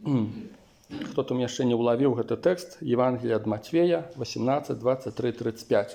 Хто там яшчэ не ўлавіў гэты тэкст, Евангелія ад Матвея 18, 23, 35.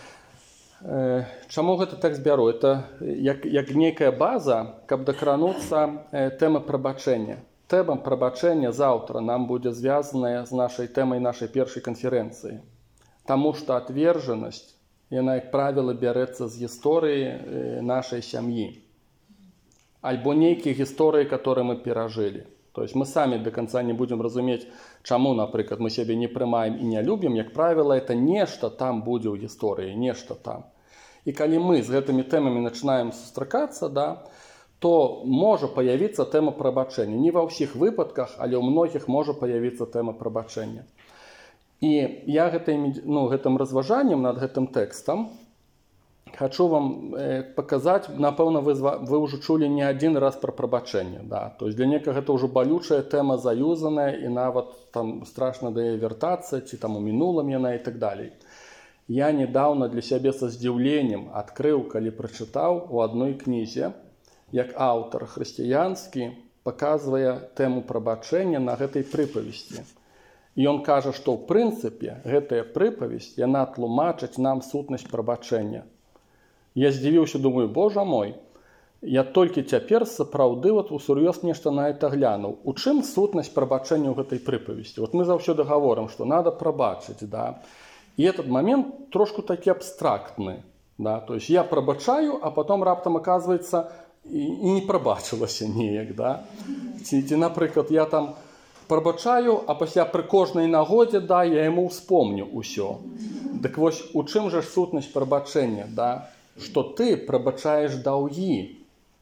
Чаму гэты тэкст бяру? Это як нейкая база, каб дакрануцца тэмы прабачэння. Тэма прабачэння заўтра нам будзе звязаная з нашай тэмай нашай першай канферэнцыі. Таму што адвержанасць, яна, як правіла, бярэцца з гісторыі нашай сям'і. Альбо нейкія гісторыі, которые мы перажылі. То есть мы сами до конца не будем разуметь, чаму, напрыклад, мы себе не прымаем и не любим. Як правило, это нешта там будзе ў гісторыі, нешта там. И калі мы з гэтымі тэмамі начинаем сустракацца, да, то можа появиться тэма прабачэння. Не ва ўсіх выпадках, але ў многіх можа появиться тэма прабачэння. И я гэтым разважаннем над гэтым тэкстам хочу вам показать, напэўна, вы уже чулі не один раз про прабачэнне. Да? То есть для некага это уже балючая тэма заюзаная, и нават там страшно да яе вяртацца, ці там у мінулым яна и так далее. Я недавно для сябе со здзіўленнем адкрыў, калі прачытаў у адной кнізе, як аўтар хрысціянскі паказвае тэму прабачэння на гэтай прыпавесці. І ён кажа, што ў прынцыпе гэтая прыпавесць, яна тлумачыць нам сутнасць прабачэння. Я здзівіўся, думаю, божа мой, я толькі цяпер сапраўды усур'ёз нешта на это глянуў. У чым сутнасць прабачэння ў гэтай прыпавесці? Мы заўсёды гаворым, што надо прабачыць, да? І этот момент трошку такі абстрактны. Да? То есть я прабачаю, а потом раптам оказывается і не прабачылася неяк. Да? Ці, напрыклад, я там прабачаю, а пасля пры кожнай нагодзе, да, я яму ўспомню ўсё. Дык вось, у чым жа сутнасць прабачэння, да? Што ты прабачаеш даўгі.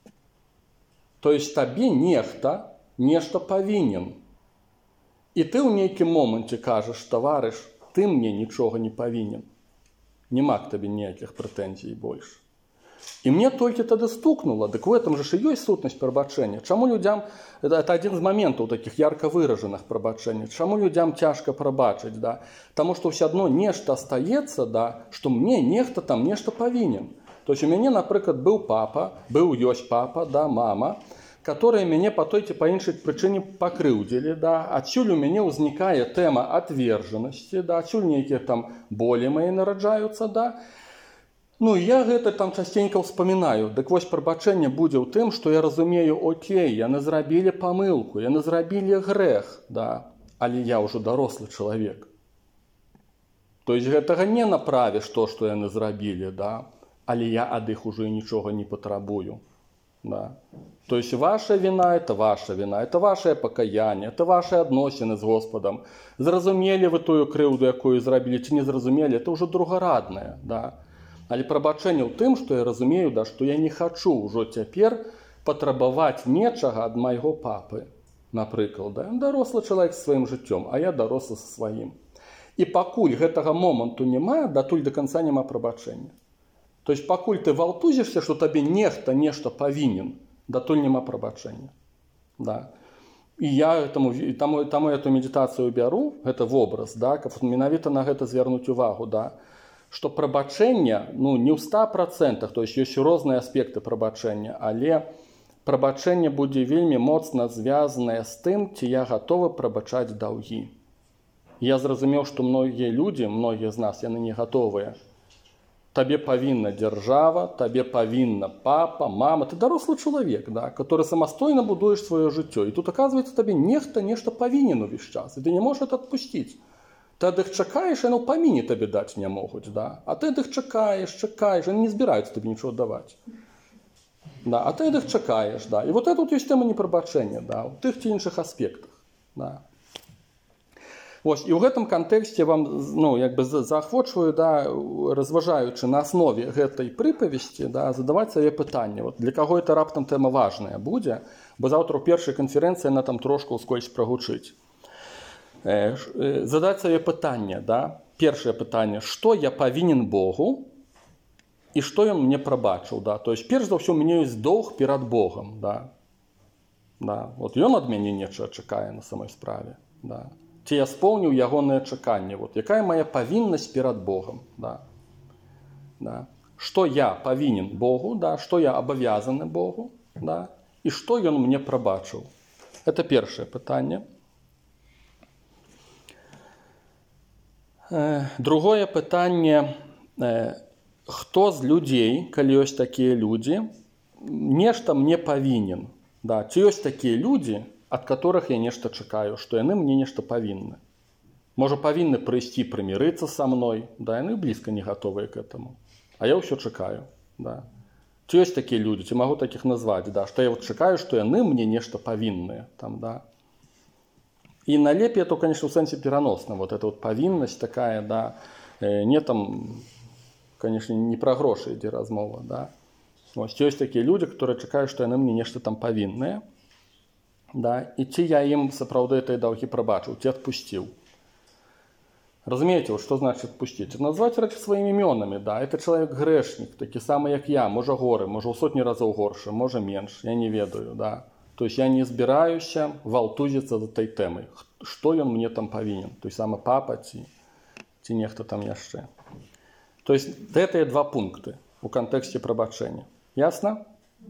То есть табе нехта нешта павінен. І ты ў нейкім моманце кажаш, таварыш, ты мне нічога не павінен. Нема к табе ніякіх прэтэнзій больш. І мне толькі тады стукнула, дык у этом же ж і ёсць сутнасць прабачэння. Чаму людзям, это адзін з моментаў таких ярко выражаных прабачэння, чаму людзям цяжка прабачыць, да? Таму што ўсё адно нешта астаецца, да, што мне нехта там нешта павінен. То есть у мяне, напрыклад, ёсць папа, да, мама, которые мяне по той ці па іншай прычыне пакрыўдзілі, да. Адсюль у мяне ўзнікае тэма адвержанасці, да, адсюль нейкія там болі мае нараджаюцца, да. Ну, я гэта там частенька ўспамінаю. Дык вось прабачэнне будзе ў тым, што я разумею, окей, яны зрабілі памылку, яны зрабілі грэх, да, але я ўжо дарослы чалавек. То есть гэтага не направіш то, што яны зрабілі, да. Але я ад іх уже нічога не патрабую. Да. То есть ваша вина – это ваша вина, это ваше покаяние, это ваши адносіны з Господом. Зразумелі вы тую крыўду, якую зрабілі, ці не зразумелі, это уже другараднае. Да. Але прабачэнне ў тым, што я разумею, да, што я не хачу ўжо цяпер патрабаваць нечага ад майго папы. Напрыклад, да. Дарослы чалавек з сваім жыццём, а я дарослы са сваім. І пакуль гэтага моманту няма, датуль да канца няма прабачэння. То есть пакуль ты валтузишься, что табе нехта нешта павінен, датуль няма прабачэння. Да. І я таму эту медитацию бяру, гэта вобраз, да, каб менавіта на гэта звярнуць увагу, да, што прабачэнне, ну, не ў 100%, то есть ёсць розныя аспекты прабачэння, але прабачэнне будзе вельмі моцна звязанае з тым, ці я гатовы прабачаць даўгі. Я зразумеў, што многія людзі, многія з нас, яны не гатовыя. Табе павінна дзяржава, табе павінна папа, мама. Ты дарослы чалавек, да, который самастойна будуеш сваё жыццё. І тут, оказывается, табе нехта нешта павінен увесь час. І ты не можаш это адпусціць. Ты ад іх чакаеш, яны ў паміне табе даць не могуць. Да? А ты ад іх чакаеш, яны не збіраюцца табе нічого даваць. Да? А ты ад іх чакаеш. Да? І вот это вот ёсць тэма непрабачэння, да, у тых ці іншых аспектах. Да. Вось, і ў гэтым кантэксце вам, ну, як бы заахвочваю, да, разважаючы на аснове гэтай прыпавесці, да, задаваць сабе пытанне, вот, для каго это раптам тэма важная будзе, бо заўтра ў першай канферэнцыі яна там трошку ўскользь прагучыць. Задаць сабе пытанне, да, першае пытанне, што я павінен Богу і што ён мне прабачыў, да, то есть перш за ўсё у мяне ёсць доўг перад Богам, да. Да, вот ён ад мяне нечага чакае на самой справе, да. Ці я споўніў ягонае чаканне, вот, якая моя павіннасць перад Богом, да. Да. Што я павінен Богу, да, што я абавязаны Богу, да, і што ён мне прабачыў. Это першае пытанне. Другое пытанне, хто з людзей, калі ёсць такія людзі, нешта мне павінен. Да, ці ёсць такія людзі, ад которых я нешта чакаю, што яны мне нешта павінны. Можа, павінны прыйсці прымірыцца са мной, да, яны блізка не гатовыя к этому. А я ўсё чакаю, да. Ці ёсць такія людзі, ці магу такіх назваць, да, што я вот чакаю, што яны мне нешта павінныя, там, да. І налепей это, конечно, в сэнсе пераносна. Вот эта вот павіннасць такая, да, не там, конечно, не пра грошы ідзе размова, да. Вось ёсць такія людзі, которые чакаюць, што яны мне нешта там павінныя, да, і ці я ім сапраўды этой даўгі прабачыў, ці адпусціў. Разумееце, вот что значит отпустить? Назвать рэчы сваімі імёнамі, да, это чалавек грэшнік, такі самы, як я, можа горы, можа ў сотні разоў горшы, можа менш, я не ведаю, да. То есть я не збіраюся валтузіцца за той тэмай, што ён мне там павінен, той самы папа ці нехта там яшчэ. То есть гэтыя два пункты у кантэксце прабачэння. Ясна?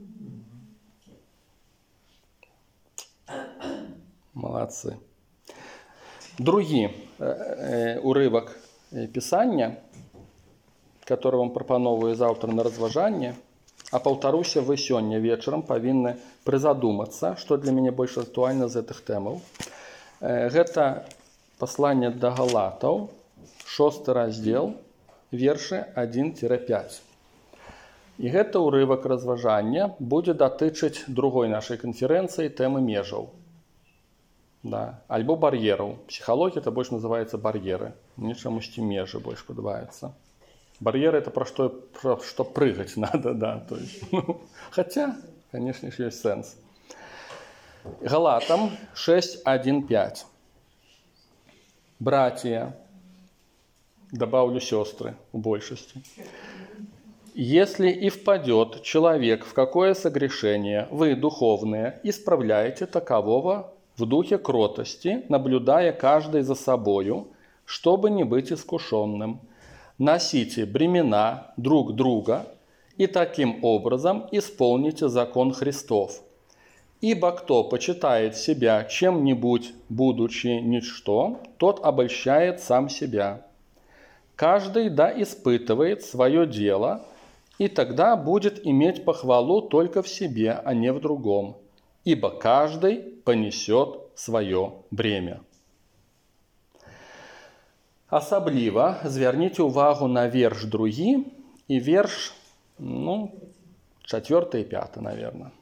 Молодцы. Другі урывак пісання, который вам прапановую заўтра на разважанне, а паўтаруся, вы сёння вечарам павінны прызадумацца, што для мяне больш актуальна з гэтых тэмаў. Гэта пасланне да Галатаў, 6 раздзел, вершы 1-5. І гэта урывак разважання будзе датычыць другой нашай канферэнцыі тэмы межаў. Да. Альбо бар'ераў. Псіхалогія это больш называецца бар'еры. Мне чамусьці межы больш падабаецца. Бар'еры это пра што прыгаць надо, да. То есть, хотя, конечно ж, ёсць сэнс. Галатам 6:1-5. Братья, добавлю сестры в большести. Если и впадет человек в какое согрешение, вы, духовные, исправляете такового в духе кротости, наблюдая каждый за собою, чтобы не быть искушенным. Носите бремена друг друга и таким образом исполните закон Христов. Ибо кто почитает себя чем-нибудь, будучи ничто, тот обольщает сам себя. Каждый да испытывает свое дело, и тогда будет иметь похвалу только в себе, а не в другом. Ибо каждый понесет свое бремя. Асабліва звярніце ўвагу на верш другі і верш, 4 і 5, наверное.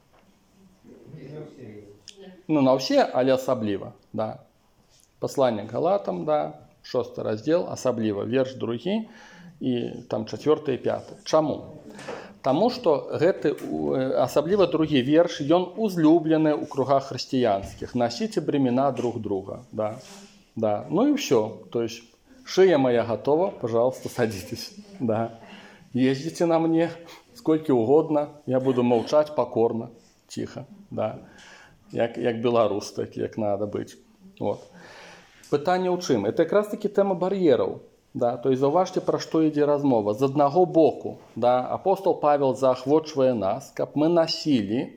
На ўсе, але асабліва, да. Пасланне к Галатам, да, 6 раздзел, асабліва верш другі і там 4 і 5. Чаму? Таму што гэты асабліва другі верш, ён узлюблены ў кругах хрысціянскіх. Носіце бремена друг друга, да. Да. Ну і ўсё. То есть шея моя готова, пожалуйста, садитесь, да. Ездите на мне сколько угодно, я буду молчать покорно, тихо, да. Як беларус, так як надо быць. Вот. Пытанне ў чым? Это якраз таки тэма бар'ераў. Да, то есть заўважце, пра што ідзе размова. З аднаго боку, да, апостол Павел заахвочвае нас, каб мы насілі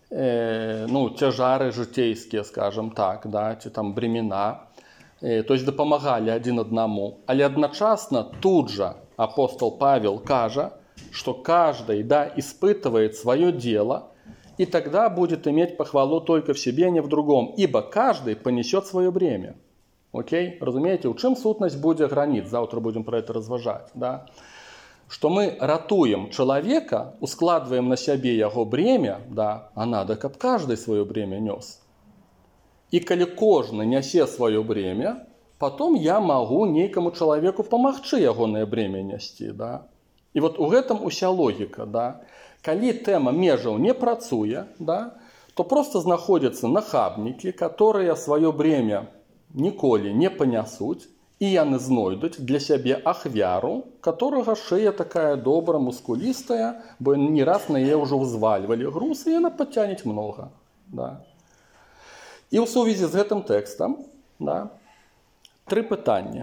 цяжары жыцейскія, скажем так, да, ці там бремена, то есть дапамагалі адзін аднаму. Але адначасна тут жа апостол Павел кажа, што каждый да испытывает свое дело, и тогда будет иметь похвалу только в себе, а не в другом, ибо каждый понесет свое бремя. Окей? Разумеете, у чым сутнасць будзе граніц? Завтра будем про это разважаць. Да? Что мы ратуем человека, ускладываем на сябе яго бремя, да, а надо, каб каждый свое бремя нёс. И калі кожны нясе свое бремя, потом я могу нейкаму человеку помагчы ягонае бремя несці. Да? И вот у гэтым уся логика. Да? Калі тэма межаў не працуе, да, то просто знаходзяцца нахабнікі, которые свое бремя ніколі не панясуць, і яны знойдуць для сябе ахвяру, которага шея такая добра, мускулістая, бо не раз на яе ўжо взвальвалі груз, і яна падцянець многа. Да. І ў сувязі з гэтым тэкстам, да, 3 пытанні.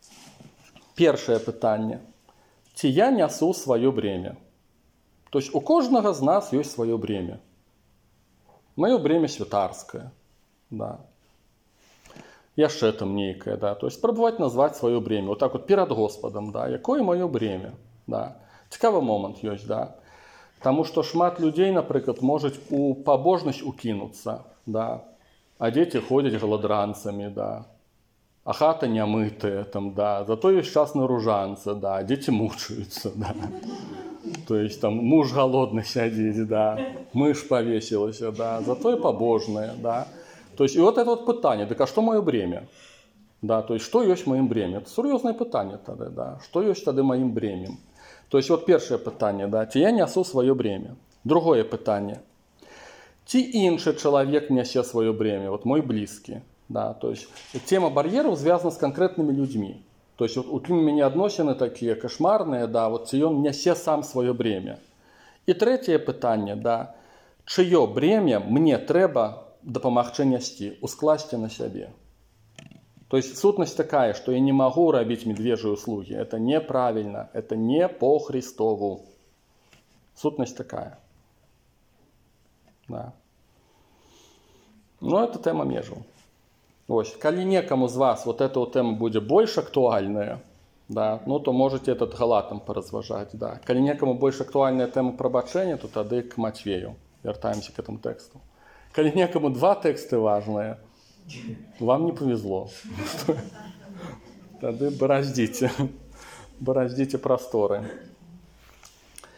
Першае пытанне. Ці я нясу сваё бремя? То есть у кожнага з нас ёсць сваё бремя. Маё бремя святарскае. Да. яшчэ там нейкае, да, то есть спрабаваць назваць сваё бремя вот так вот перад Господам, да, якое маё бремя, да. Цікавы момант ёсць, да. Таму што шмат людзей, напрыклад, можуць у пабожнасць укінуцца, да, а дзеці ходзяць галадранцамі, да, а хата не мытая, там, да, зато ёсць час на ружанцы, да, дзеці мучаюцца, да. То есть там муж голодный сядзіць, да, мышь повесілася, да, зато и побожная, да. То есть и вот это вот пытанне, так а что моё бремя? Да, то есть что ёсць маім бремя? Это сур'ёзнае пытанне тады, да. Что ёсць тады маім бремем? То есть вот першае пытанне, да, ці я нясу сваё бремя. Другое пытанне. Ці іншы чалавек нясе сваё бремя, вот мой блізкі, да, то есть тема бар'ераў звязана з канкрэтнымі людзьмі. То есть вот у меня адносіны такія кашмарныя, да, вот ці ён нясе сам сваё бремя. І трэцяе пытанне, да, чыё бремя мне трэба дапамагчы нясці, ускласці на сябе. То есть сутнасць такая, что я не могу рабіць медвежьи услуги. Это неправильно, это не по Христову. Сутнасць такая. Да. Ну, это тема межаў. Ось, калі некаму з вас вот эта вот тема будзе больш актуальная, да, ну, то можете этот галатам паразважаць, да. Калі некаму больш актуальная тема прабачэння, то тады к Матвею. Вяртаемся к этому тексту. Калі некаму два тэксты важныя, вам не повезло. Тады бараздзіце прасторы.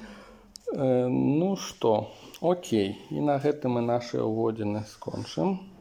Ну што, окей. І на гэтым мы нашы ўводзіны скончым.